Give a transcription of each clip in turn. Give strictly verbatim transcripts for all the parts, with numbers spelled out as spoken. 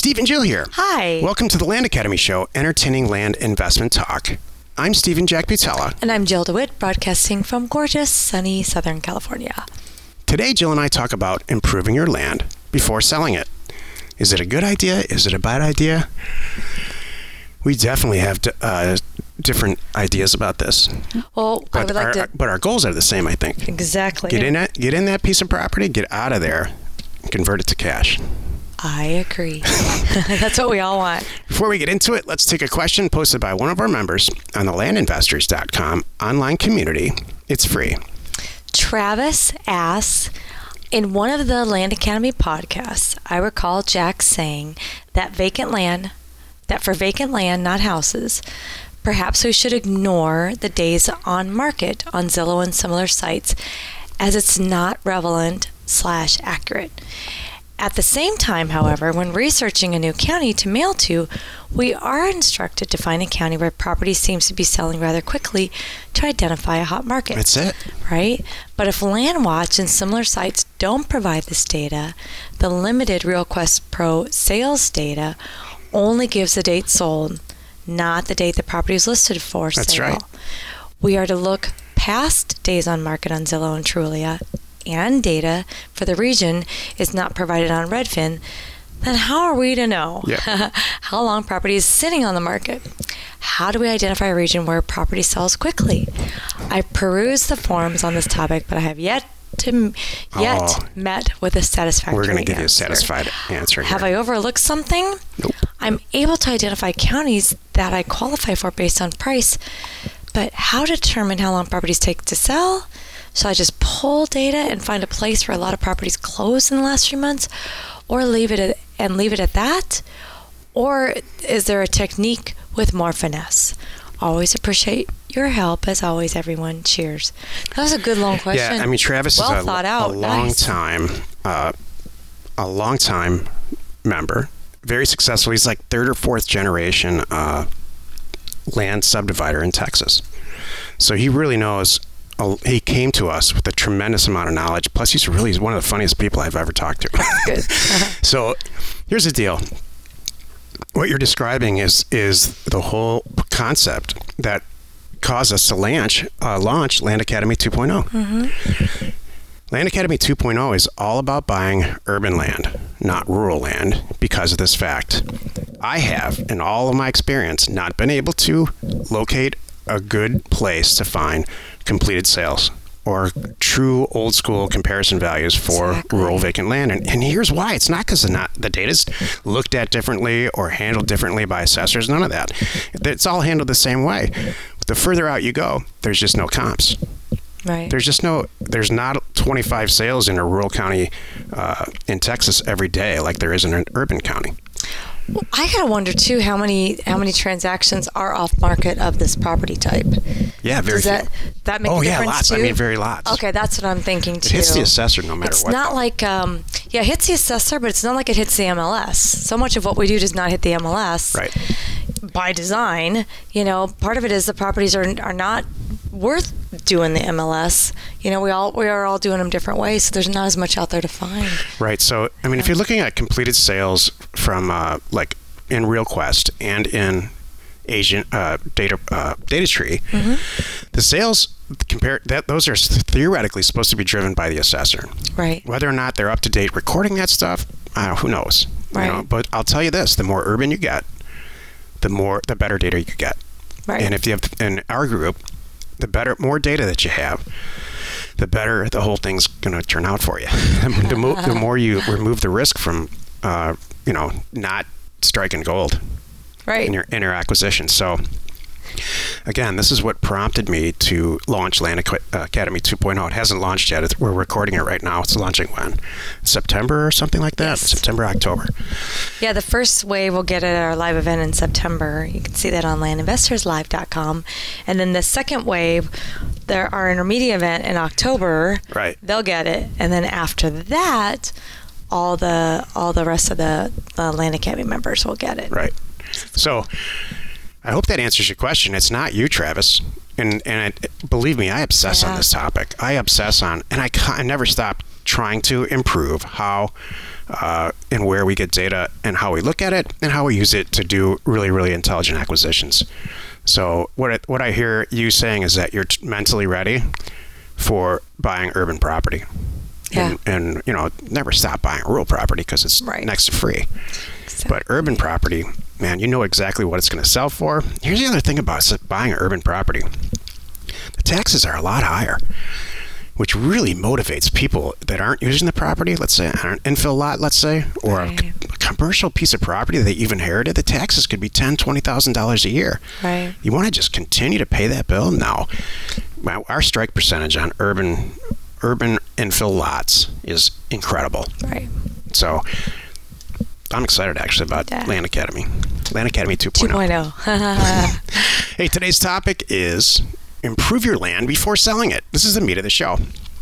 Steve and Jill here. Hi. Welcome to the Land Academy Show, entertaining land investment talk. I'm Stephen Jack Butella. And I'm Jill DeWitt, broadcasting from gorgeous, sunny Southern California. Today, Jill and I talk about improving your land before selling it. Is it a good idea? Is it a bad idea? We definitely have uh, different ideas about this. Well, but I would like our, to... But our goals are the same, I think. Exactly. Get in that, get in that piece of property, get out of there, and convert it to cash. I agree. That's what we all want. Before we get into it, let's take a question posted by one of our members on the land investors dot com online community. It's free. Travis asks, in one of the Land Academy podcasts, I recall Jack saying that vacant land, that for vacant land, not houses, perhaps we should ignore the days on market on Zillow and similar sites as it's not relevant slash accurate. At the same time, however, when researching a new county to mail to, we are instructed to find a county where property seems to be selling rather quickly to identify a hot market. That's it. Right? But if LandWatch and similar sites don't provide this data, the limited RealQuest Pro sales data only gives the date sold, not the date the property is listed for sale. That's right. We are to look past days on market on Zillow and Trulia, and data for the region is not provided on Redfin, then how are we to know yeah. how long property is sitting on the market? How do we identify a region where property sells quickly? I perused the forums on this topic, but I have yet to yet oh, met with a satisfactory We're going to give answer. you a satisfied answer. Have here. I overlooked something? Nope. I'm able to identify counties that I qualify for based on price, but how to determine how long properties take to sell? Shall I just pull data and find a place where a lot of properties closed in the last few months, or leave it at, and leave it at that? Or is there a technique with more finesse? Always appreciate your help, as always, everyone. Cheers. That was a good long question. Yeah, I mean, Travis well is a, thought out. a long nice. time, uh, a long time member. Very successful. He's like third or fourth generation uh, land subdivider in Texas. So he really knows. He came to us with a tremendous amount of knowledge. Plus, he's really he's one of the funniest people I've ever talked to. Good. Uh-huh. So, here's the deal. What you're describing is is the whole concept that caused us to launch uh, launch Land Academy two point oh. Mm-hmm. Land Academy two point oh is all about buying urban land, not rural land, because of this fact. I have, in all of my experience, not been able to locate a good place to find completed sales or true old school comparison values for exactly. rural vacant land. And, and here's why. It's not because not the data's looked at differently or handled differently by assessors. None of that. It's all handled the same way. The further out you go, there's just no comps. Right. There's just no, there's not twenty-five sales in a rural county uh, in Texas every day like there is in an urban county. Well, I gotta wonder too how many how many transactions are off market of this property type. Yeah, very Does that few. that make oh, a yeah, difference lots. too? I mean, very lots. Okay, that's what I'm thinking too. It hits the assessor no matter it's what. It's not though. like um, yeah, it hits the assessor, but it's not like it hits the M L S. So much of what we do does not hit the M L S. Right. By design, you know, part of it is the properties are are not worth doing the M L S. You know, we all we are all doing them different ways, so there's not as much out there to find. Right. So, I mean, yeah. if you're looking at completed sales from uh, like in RealQuest and in agent uh, data uh, data tree, mm-hmm. the sales compare that those are theoretically supposed to be driven by the assessor. Right. Whether or not they're up to date recording that stuff, uh, who knows? Right. You know? But I'll tell you this: the more urban you get, the more the better data you get. Right. And if you have in our group, the better, more data that you have, the better the whole thing's going to turn out for you. the, mo- the more you remove the risk from, uh, you know, not striking gold right. in your in your acquisition. So, again, this is what prompted me to launch Land Academy two point oh. It hasn't launched yet. It's, we're recording it right now. It's launching when? September or something like that? Yes. September, October. Yeah, the first wave we'll get at our live event in September. You can see that on land investors live dot com. And then the second wave, there our intermediate event in October. Right. They'll get it. And then after that, all the all the rest of the, the Land Academy members will get it. Right. So, I hope that answers your question. It's not you, Travis. And and it, believe me, I obsess yeah. on this topic. I obsess on, and I, I never stop trying to improve how uh, and where we get data and how we look at it and how we use it to do really, really intelligent acquisitions. So what I, what I hear you saying is that you're t- mentally ready for buying urban property. Yeah. And, and, you know, never stop buying rural property because it's Right. next to free. Exactly. But urban property, man, you know exactly what it's going to sell for. Here's the other thing about buying urban property. The taxes are a lot higher, which really motivates people that aren't using the property, let's say an infill lot, let's say, or Right. a, a commercial piece of property that you've inherited. The taxes could be ten thousand dollars, twenty thousand dollars a year. Right. You want to just continue to pay that bill? No. Well, our strike percentage on urban urban infill lots is incredible. Right. So I'm excited actually about Yeah. Land Academy. Land Academy two point oh. two point oh. Hey, today's topic is improve your land before selling it. This is the meat of the show.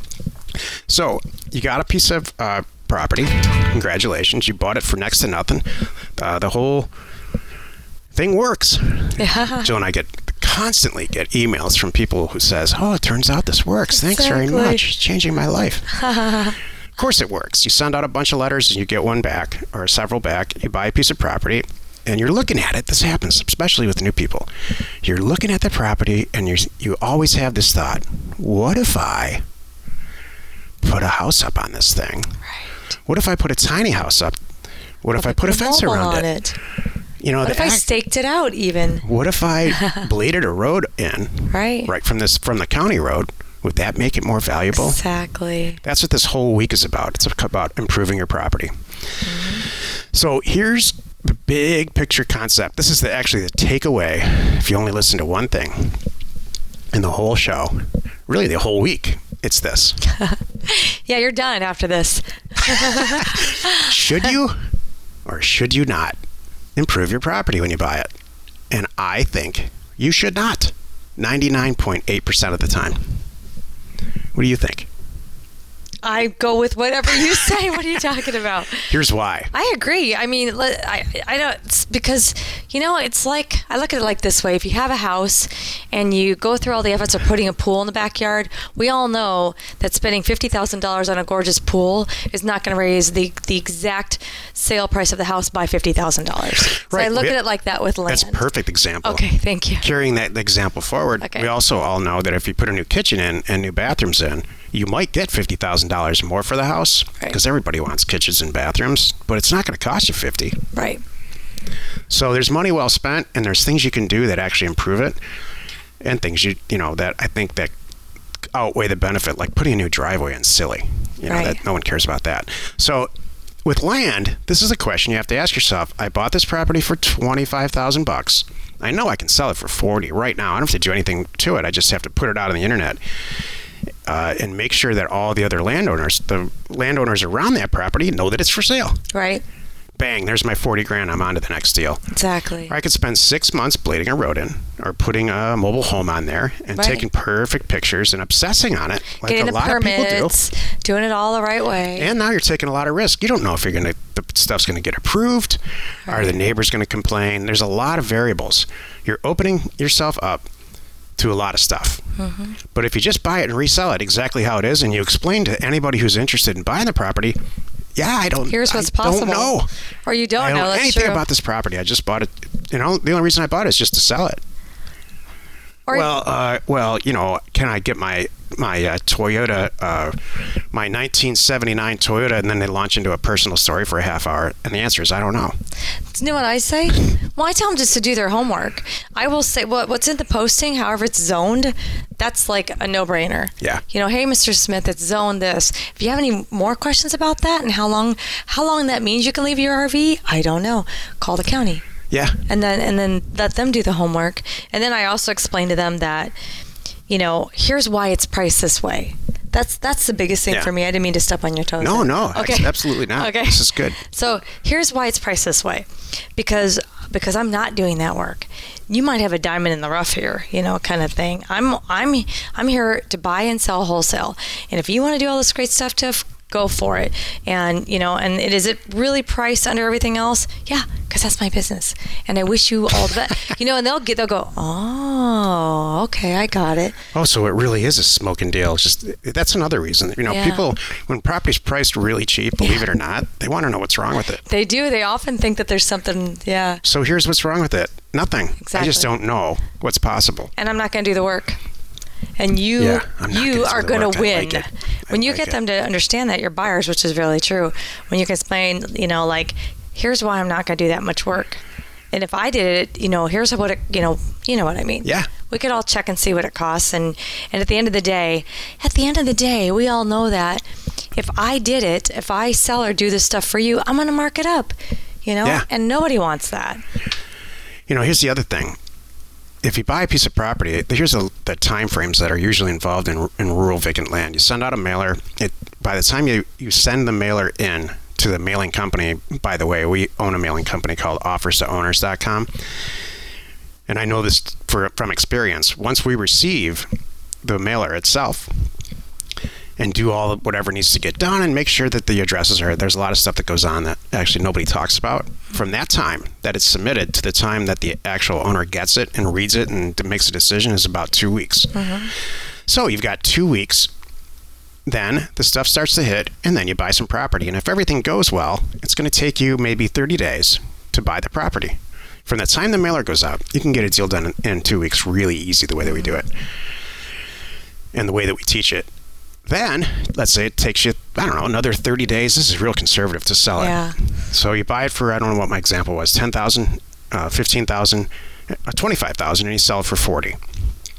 So you got a piece of uh, property. Congratulations. You bought it for next to nothing. Uh, the whole thing works. Yeah. Joe and I get constantly get emails from people who says, oh, it turns out this works. Thanks very Exactly. much. It's changing my life. Of course it works. You send out a bunch of letters and you get one back or several back. You buy a piece of property and you're looking at it. This happens, especially with new people. You're looking at the property and you you always have this thought, what if I put a house up on this thing? Right. What if I put a tiny house up? What if I put a fence mobile around on it? it? You know, What the if I act- staked it out even? what if I bladed a road in Right. right from this from the county road? Would that make it more valuable? Exactly. That's what this whole week is about. It's about improving your property. Mm-hmm. So here's the big picture concept. This is the, actually the takeaway if you only listen to one thing in the whole show, really the whole week. It's this. Yeah, you're done after this. Should you or should you not improve your property when you buy it? And I think you should not. ninety-nine point eight percent of the time. What do you think? I go with whatever you say. What are you talking about? Here's why. I agree. I mean, let- I I don't it's because you know it's like I look at it like this way. If you have a house and you go through all the efforts of putting a pool in the backyard, we all know that spending fifty thousand dollars on a gorgeous pool is not going to raise the the exact sale price of the house by fifty thousand dollars. So Right. I look We- at it like that with land. That's a perfect example. Okay, thank you. Carrying that example forward, Okay. we also all know that if you put a new kitchen in and new bathrooms in, you might get fifty thousand dollars more for the house Right. because everybody wants kitchens and bathrooms, but it's not going to cost you fifty. Right. So there's money well spent, and there's things you can do that actually improve it, and things you you know that I think that outweigh the benefit, like putting a new driveway in. Silly, you know, Right. that no one cares about that. So with land, this is a question you have to ask yourself. I bought this property for twenty-five thousand bucks. I know I can sell it for forty right now. I don't have to do anything to it. I just have to put it out on the internet. Uh, and make sure that all the other landowners, the landowners around that property, know that it's for sale. Right. Bang, there's my forty grand. I'm on to the next deal. Exactly. Or I could spend six months blading a road in or putting a mobile home on there and Right. taking perfect pictures and obsessing on it like Getting a the lot of people do. permits, doing it all the right way. And now you're taking a lot of risk. You don't know if you're going to the stuff's going to get approved. Are the neighbors going to complain? There's a lot of variables. You're opening yourself up to a lot of stuff. Mm-hmm. But if you just buy it and resell it exactly how it is, and you explain to anybody who's interested in buying the property, yeah, I don't. Here's what's I possible. Don't know. Or you don't I don't know. know That's anything true. about this property. I just bought it. You know, the only reason I bought it is just to sell it. Or Well, uh, well, you know, can I get my my uh, Toyota, uh, my nineteen seventy-nine Toyota, and then they launch into a personal story for a half hour? And the answer is, I don't know. you know what I say? Well, I tell them just to do their homework. I will say what what's in the posting, however it's zoned, that's like a no-brainer. Yeah. You know, hey, Mister Smith, it's zoned this. If you have any more questions about that and how long how long that means you can leave your R V, I don't know. Call the county. Yeah. And then and then let them do the homework. And then I also explain to them that, you know, here's why it's priced this way. That's that's the biggest thing Yeah. for me. I didn't mean to step on your toes. No, there. no, Okay. ex- absolutely not. Okay. This is good. So here's why it's priced this way, because because I'm not doing that work. You might have a diamond in the rough here, you know, kind of thing. I'm I'm I'm here to buy and sell wholesale, and if you want to do all this great stuff, Tiff, go for it. And, you know, and it, is it really priced under everything else? Yeah, because that's my business. And I wish you all the best. You know, and they'll get, they'll go, oh, okay, I got it. Oh, so it really is a smoking deal. It's just, that's another reason. You know, Yeah. people, when property's priced really cheap, believe it or not, they want to know what's wrong with it. They do. They often think that there's something, yeah. So here's what's wrong with it. Nothing. I Exactly. just don't know what's possible. And I'm not going to do the work. And you Yeah, I'm not you gonna do are the going work. to I win. like it. I When you like get it. them to understand that, your buyers, which is really true, when you can explain, you know, like, here's why I'm not going to do that much work. And if I did it, you know, here's what it, you know, you know what I mean. Yeah. We could all check and see what it costs. And, and at the end of the day, at the end of the day, we all know that if I did it, if I sell or do this stuff for you, I'm going to mark it up, you know, Yeah. and nobody wants that. You know, here's the other thing. If you buy a piece of property, here's a, the time frames that are usually involved in, in rural vacant land. You send out a mailer. It, by the time you, you send the mailer in to the mailing company, by the way, we own a mailing company called offers to owners dot com. And I know this for, from experience. Once we receive the mailer itself and do all whatever needs to get done and make sure that the addresses are, there's a lot of stuff that goes on that actually nobody talks about. From that time that it's submitted to the time that the actual owner gets it and reads it and makes a decision is about two weeks. Mm-hmm. So you've got two weeks. Then the stuff starts to hit, and then you buy some property. And if everything goes well, it's going to take you maybe thirty days to buy the property. From the time the mailer goes out, you can get a deal done in, in two weeks really easy the way that we do it and the way that we teach it. Then, let's say it takes you, I don't know, another thirty days. This is real conservative to sell it. Yeah. So you buy it for, I don't know what my example was, ten thousand dollars, uh, fifteen thousand dollars, uh, twenty-five thousand dollars, and you sell it for forty thousand dollars.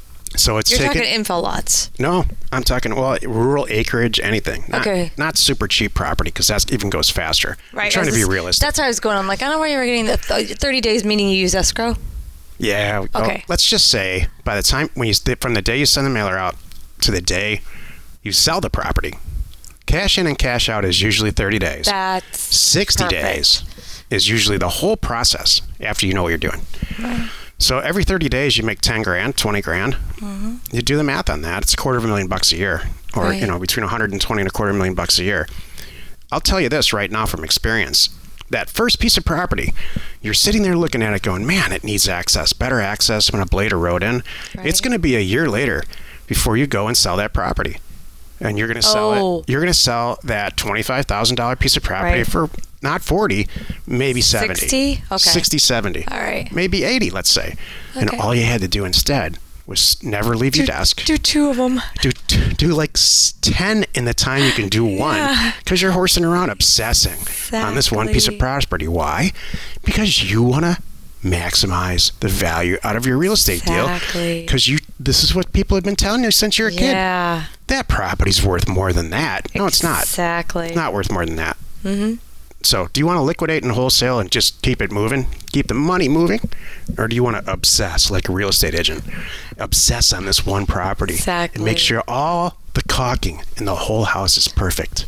So it's You're taken, talking info lots. no, I'm talking, well, rural acreage, anything. Not, Okay. Not super cheap property, because that even goes faster. Right. I'm trying to This be is- realistic. That's where I was going. I'm like, I don't know where you were getting the th- thirty days, meaning you use escrow. Yeah. well, Okay. let's just say by the time, when you from the day you send the mailer out to the day you sell the property, cash in and cash out is usually thirty days. That's sixty perfect. days is usually the whole process after you know what you're doing. Right. So every thirty days you make ten grand, twenty grand. Mm-hmm. You do the math on that. It's a quarter of a million bucks a year, or Right. you know, between one hundred twenty and a quarter million bucks a year. I'll tell you this right now from experience. That first piece of property, you're sitting there looking at it going, man, it needs access, better access when a blade or road in. Right. It's going to be a year later before you go and sell that property. And you're going to sell Oh. it. You're going to sell that twenty-five thousand dollars piece of property Right. for not forty, maybe seventy. sixty? Okay. sixty, seventy. All right. Maybe eighty, let's say. And Okay. all you had to do instead was never leave your Do- desk. Do two of them. Do, do like s- ten in the time you can do one, Yeah. because you're horsing around obsessing on this one piece of Exactly. property. Why? Because you want to maximize the value out of your real estate Exactly. deal. Because you, this is what people have been telling you since you're a kid. Yeah. That property's worth more than that. No, it's not. Exactly. It's not worth more than that. Mm-hmm. So, do you want to liquidate and wholesale and just keep it moving, keep the money moving, or do you want to obsess like a real estate agent, obsess on this one property and make Exactly. sure all the caulking in the whole house is perfect?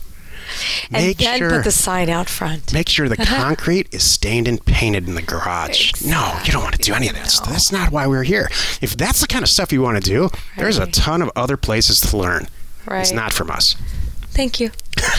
And Make then sure, put the sign out front. make sure the concrete is stained and painted in the garage. No, you don't want to do any of that stuff. No. That's not why we're here. If that's the kind of stuff you want to do, there's a Right. ton of other places to learn. It's Right. not from us. Thank you.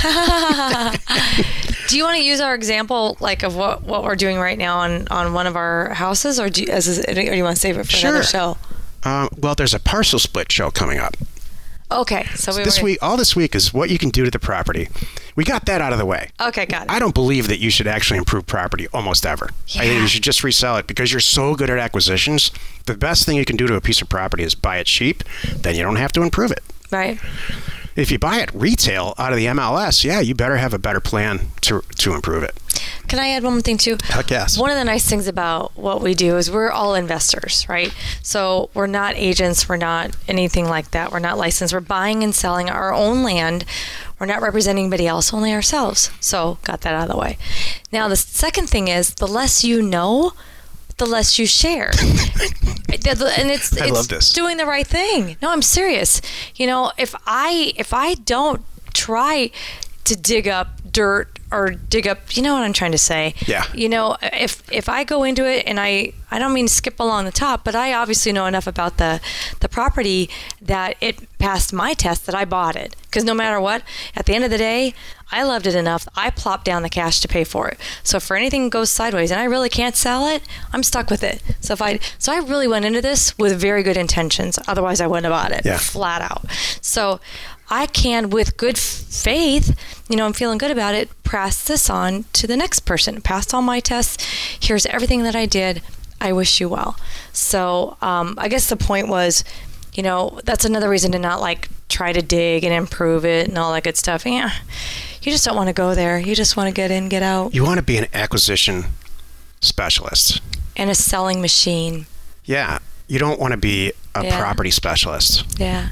Do you want to use our example, like of what, what we're doing right now on, on one of our houses, or do you, as a, or do you want to save it for another show? Um, well, there's a parcel split show coming up. Okay, so we This were, week, all this week is what you can do to the property. We got that out of the way. Okay, got it. I don't believe that you should actually improve property almost ever. I think Yeah. you should just resell it because you're so good at acquisitions. The best thing you can do to a piece of property is buy it cheap, then you don't have to improve it. Right. If you buy it retail out of the M L S, yeah, you better have a better plan to to improve it. Can I add one more thing too? Heck yes. One of the nice things about what we do is we're all investors, right? So we're not agents, we're not anything like that. We're not licensed. We're buying and selling our own land. We're not representing anybody else, only ourselves. So got that out of the way. Now the second thing is the less you know, the less you share. And it's I it's love this. doing the right thing. No, I'm serious. You know, if I if I don't try to dig up dirt or dig up, you know what I'm trying to say? Yeah. You know, if if I go into it and I, I don't mean to skip along the top, but I obviously know enough about the, the property that it passed my test that I bought it. Because no matter what, at the end of the day, I loved it enough. I plopped down the cash to pay for it. So if anything goes sideways and I really can't sell it, I'm stuck with it. So if I, so I really went into this with very good intentions. Otherwise, I wouldn't have bought it. Yeah. Flat out. So I can, with good faith, you know, I'm feeling good about it, pass this on to the next person. Passed all my tests. Here's everything that I did. I wish you well. So um, I guess the point was, you know, that's another reason to not like try to dig and improve it and all that good stuff. Yeah, you just don't want to go there. You just want to get in, get out. You want to be an acquisition specialist. And a selling machine. Yeah. You don't want to be a Yeah. property specialist. Yeah.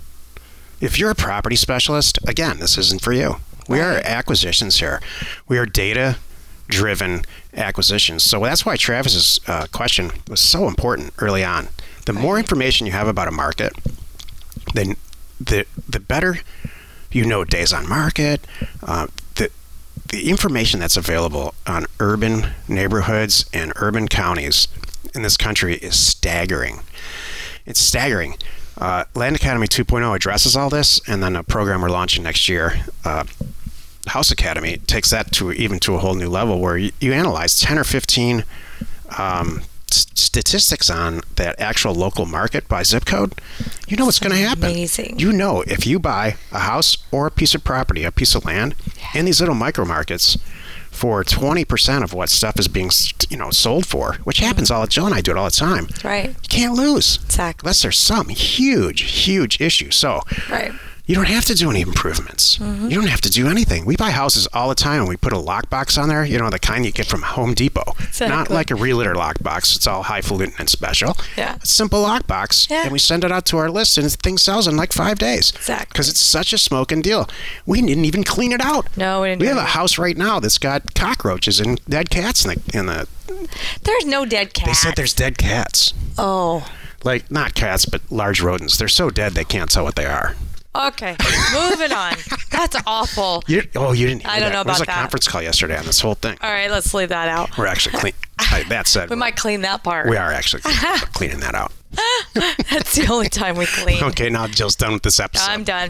If you're a property specialist, again, this isn't for you. We are Right. acquisitions here. We are data-driven acquisitions. So that's why Travis's uh, question was so important early on. The more information you have about a market, then the the better you know days on market, uh, the the information that's available on urban neighborhoods and urban counties in this country is staggering. It's staggering. Uh, Land Academy two point oh addresses all this, and then a program we're launching next year, uh, House Academy, takes that to even to a whole new level where you, you analyze ten or fifteen um, s- statistics on that actual local market by zip code. You know what's going to happen. Amazing. You know if you buy a house or a piece of property, a piece of land in these little micro markets for twenty percent of what stuff is being, you know, sold for, which happens all, Jill and I do it all the time. Right. You can't lose. Exactly. Unless there's some huge, huge issue. So Right. you don't have to do any improvements. Mm-hmm. You don't have to do anything. We buy houses all the time and we put a lockbox on there, you know, the kind you get from Home Depot. Exactly. Not like a realtor lockbox. It's all highfalutin and special. Yeah. A simple lockbox. Yeah. And we send it out to our list and the thing sells in like five days. Exactly. Because it's such a smoking deal. We didn't even clean it out. No, we didn't We do have a it. house right now that's got cockroaches and dead cats in the, in the There's no dead cat. they said there's dead cats. Oh. Like, not cats, but large rodents. They're so dead they can't tell what they are. Okay. Moving on. That's awful. You, oh, you didn't hear I don't that. know There was about a that. conference call yesterday on this whole thing. All right, let's leave that out. We're actually clean. I, that said, We might clean that part. we are actually clean, cleaning that out. That's the only time we clean. Okay, now Jill's done with this episode. I'm done.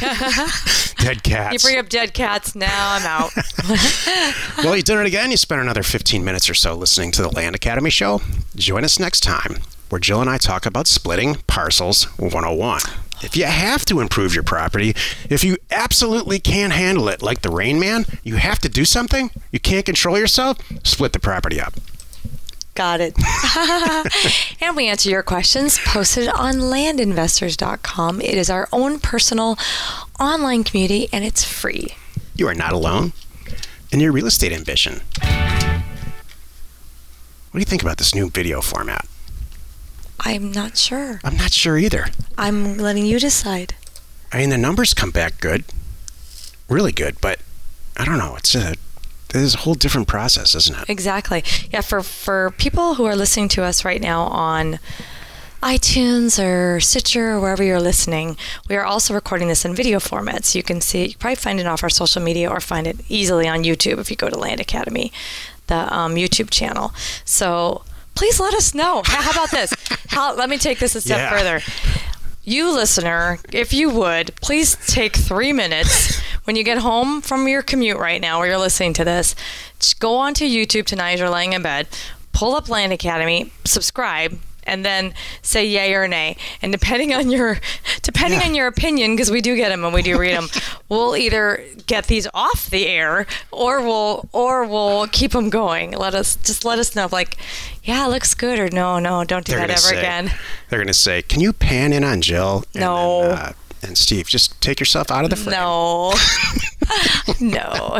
Dead cats. You bring up dead cats, now I'm out. Well, you did it again. You spent another fifteen minutes or so listening to the Land Academy show. Join us next time where Jill and I talk about splitting parcels one oh one. If you have to improve your property, if you absolutely can't handle it like the Rain Man, you have to do something, you can't control yourself, split the property up. Got it. And we answer your questions posted on land investors dot com. It is our own personal online community and it's free. You are not alone in your real estate ambition. What do you think about this new video format? I'm not sure. I'm not sure either. I'm letting you decide. I mean, the numbers come back good, really good, but I don't know. It's a it's a whole different process, isn't it? Exactly. Yeah, for, for people who are listening to us right now on iTunes or Stitcher or wherever you're listening, we are also recording this in video format. So you can see, you can probably find it off our social media or find it easily on YouTube if you go to Land Academy, the um, YouTube channel. So please let us know. How about this? How, let me take this a step Yeah. further. You listener, if you would, please take three minutes when you get home from your commute right now where you're listening to this. Just go onto YouTube tonight as you're laying in bed, pull up Land Academy, subscribe, and then say yay or nay. And depending on your depending Yeah. on your opinion, because we do get them and we do read them, we'll either get these off the air or we'll or we'll keep them going. Let us just let us know, like, yeah, it looks good, or no, no, don't do They're that gonna ever say, again. They're going to say, can you pan in on Jill? And No. then, uh, and Steve, just take yourself out of the frame. No. No.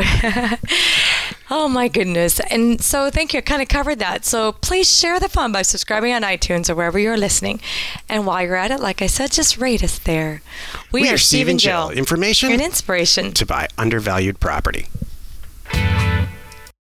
Oh my goodness. And so thank you. I kind of covered that. So please share the fun by subscribing on iTunes or wherever you're listening. And while you're at it, like I said, just rate us there. We, We are are Steve and Jill. Jill. Information You're an inspiration. to buy undervalued property.